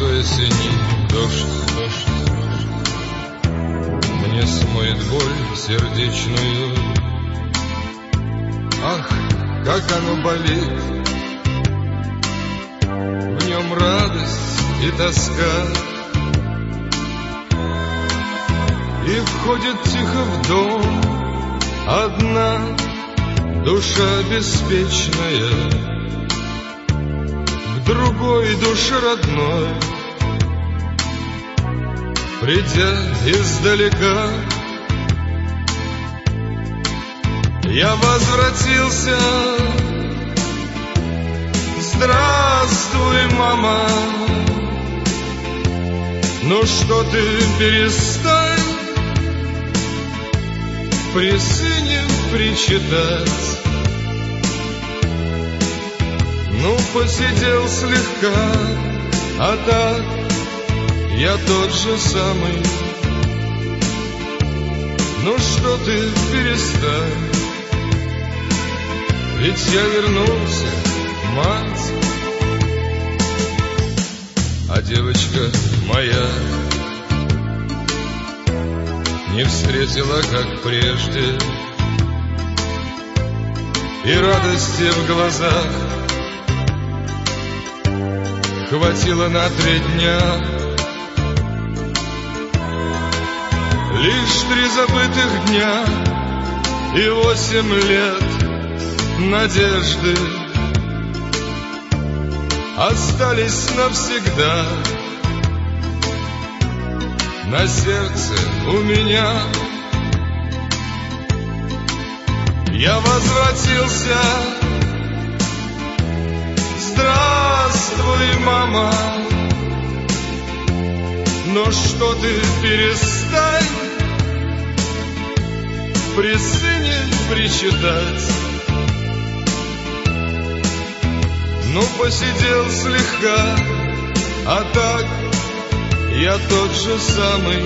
лицо осенний дождь мне смоет боль сердечную. Ах, как оно болит, в нем радость и тоска. И входит тихо в дом одна душа беспечная, к другой душе родной, придя издалека. Я возвратился. Здравствуй, мама. Ну что ты, перестань при сыне причитать. Ну, посидел слегка, а так я тот же самый. Ну что ты, перестань, ведь я вернулся, мать. А девочка моя не встретила, как прежде, и радости в глазах хватило на 3 дня. Лишь 3 забытых дня и 8 лет надежды остались навсегда на сердце у меня. Я возвратился. Здравствуй, мама. Но что ты, перестань при сыне причитать. Ну, посидел слегка, а так я тот же самый.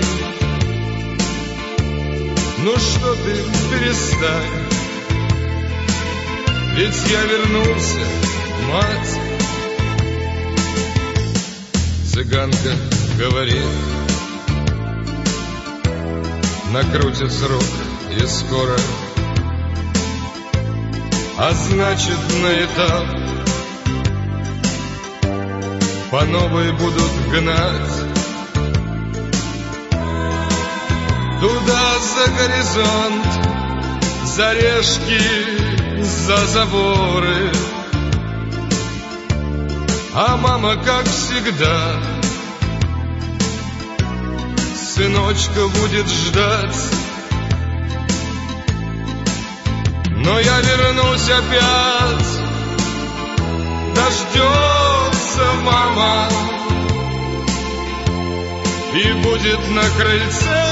Ну что ты, перестань, ведь я вернулся, мать. Цыганка говорит, накрутит срок и скоро, а значит на этап по новой будут гнать. Туда за горизонт, за решки, за заборы. А мама, как всегда, сыночка будет ждать. Но я вернусь опять. Дождется мама и будет на крыльце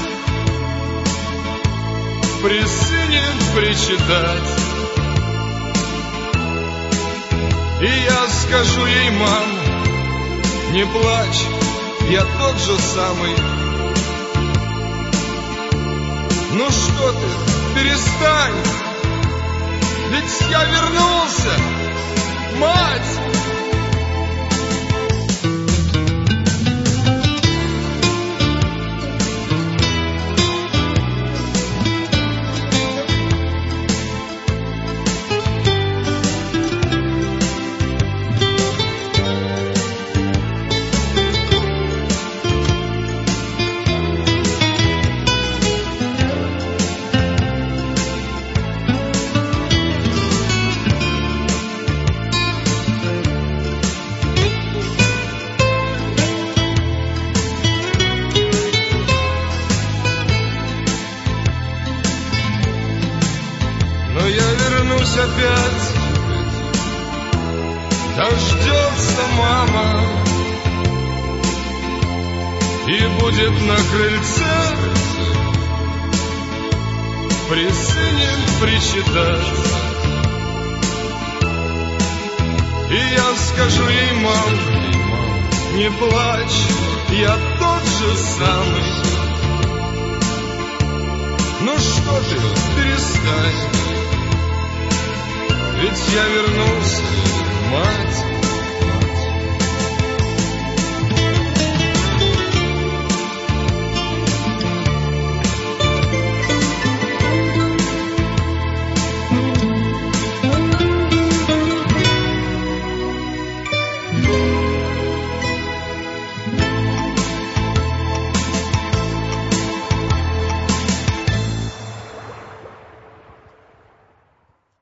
при сыне причитать. И я скажу ей, мам, не плачь, я тот же самый. Ну что ты, перестань, ведь я вернулся, мать. Но я вернусь опять. Дождется мама и будет на крыльце при сыне причитать. И я скажу ей, мам, не плачь, я тот же самый. Ну что ты, перестань, ведь я вернулся, мать.